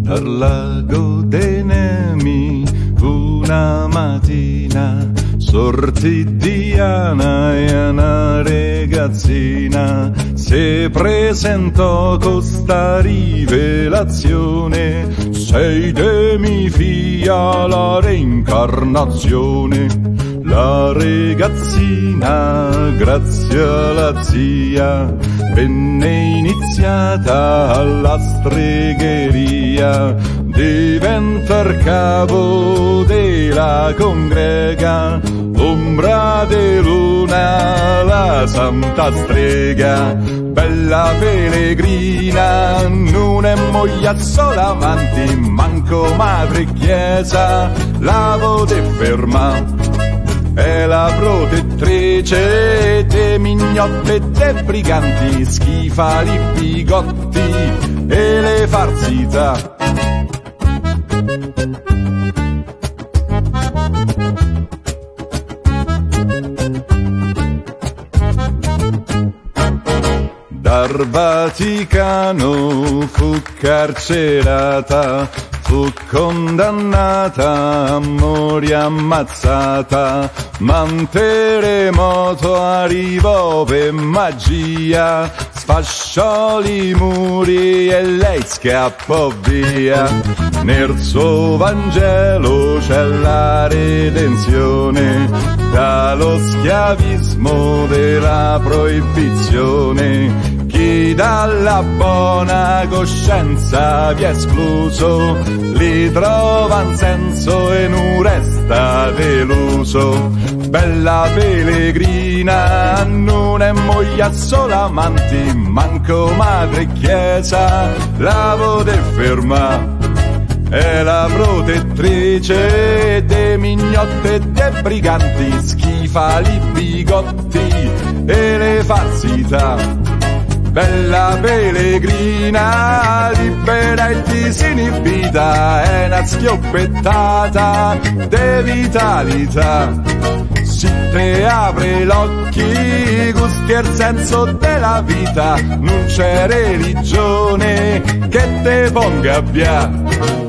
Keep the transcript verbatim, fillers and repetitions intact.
dal lago dei Nemi una mattina sortì Diana e una ragazzina si presentò con sta rivelazione: sei de mi figlia la reincarnazione. La ragazzina, grazie alla zia, venne iniziata alla stregheria, diventar capo della congrega, ombra de luna, la santa strega. Bella pellegrina, non è moglie sola amanti, manco madre chiesa, la vote ferma. È la protettrice dei mignotte e dei briganti, schifa i bigotti e le farzità. Dal Vaticano fu carcerata, fu condannata a morire ammazzata, ma un terremoto arrivò per magia, sfasciò i muri e lei scappò via. Nel suo Vangelo c'è la redenzione dallo schiavismo della proibizione. Chi dalla buona coscienza vi è escluso, li trova un senso e non resta deluso. Bella pellegrina, non è moglie sola amanti, manco madre chiesa, la vote ferma. È la protettrice dei mignotte e dei briganti, schifa i bigotti e le falsità. Bella pellegrina, libera e disinibita, è una schioppettata de vitalità. Si te apre l'occhi, gusti il senso della vita, non c'è religione che te ponga via.